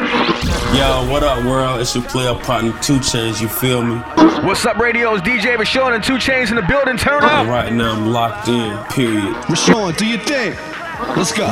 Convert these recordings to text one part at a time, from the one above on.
Yo, what up, world? It's your player partner, 2 Chainz, you feel me? What's up, radio? It's DJ Rashawn and 2 Chainz in the building. Turn up. Right now, I'm locked in, period. Rashawn, do your thing. Let's go.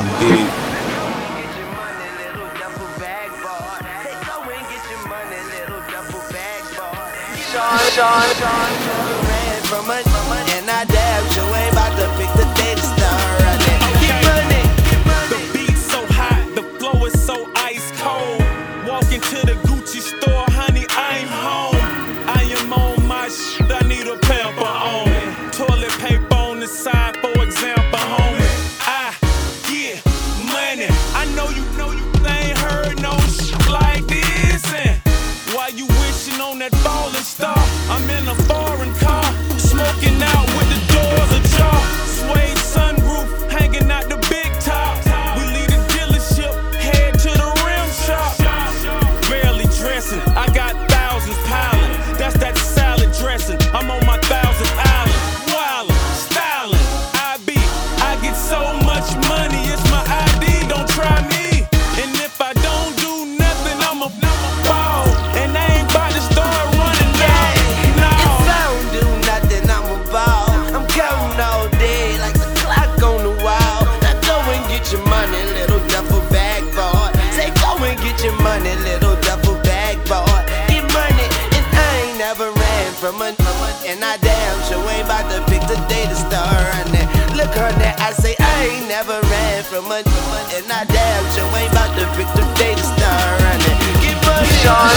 And I damn sure ain't about to pick the day to start running. Get money. The beat's so hot, the flow is so ice cold. Walk into the Gucci store, honey, I'm home. I am on my shit, I need a pamper on me. Toilet paper on the side, for example, homie. I get money. I know you ain't heard no shit like this. And while you wishing on that falling star, I'm in a foreign car, smoking out with the doors ajar. Suede sunroof, hanging out the big top. We leave the dealership, head to the rim shop. Barely dressing, I got thousands piling. That's that salad dressing, I'm on my 1,000th island. Wildin', styling, I get so much money, it's my ID, don't try me. And if I don't do nothing, I'm a ball. And I ain't about to start running down. No. If I don't do nothing, I'm a ball. I'm counting all day like the clock on the wall. Now go and get your money, little duffel bag boy. Say go and get your money, little duffel bag boy. Get money, and I ain't never ran from it. And I damn sure ain't about to pick the day to start running. Look honey, I say I ain't never ran from it. And I damn sure ain't about to pick the day to start running. Get money,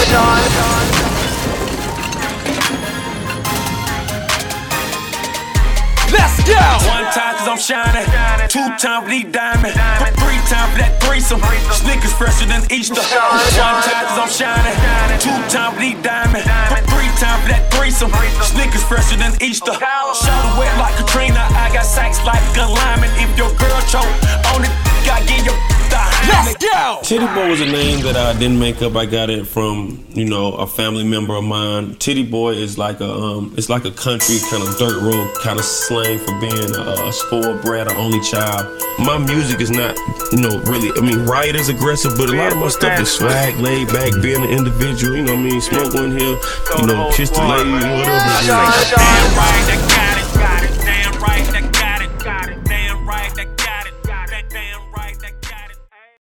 Let's go! 1 time cause I'm shining, 2 times for these diamonds, 3 times for that threesome, Snickers fresher than Easter. 1 time cause I'm shining, 2 times for these diamonds, 3 times for that threesome, Snickers fresher than Easter. Shoulder wet like Katrina, I got sacks like a lineman. If your girl choke on it, gotta get your Let's go! Titty Boy was a name that I didn't make up. I got it from, a family member of mine. Titty Boy is like it's like a country kind of dirt road kind of slang for being a spoiled brat or only child. My music is not, really. Right is aggressive, but a lot of my stuff is swag, laid back, being an individual. Smoke one here, kiss the lady, whatever. Damn right, that guy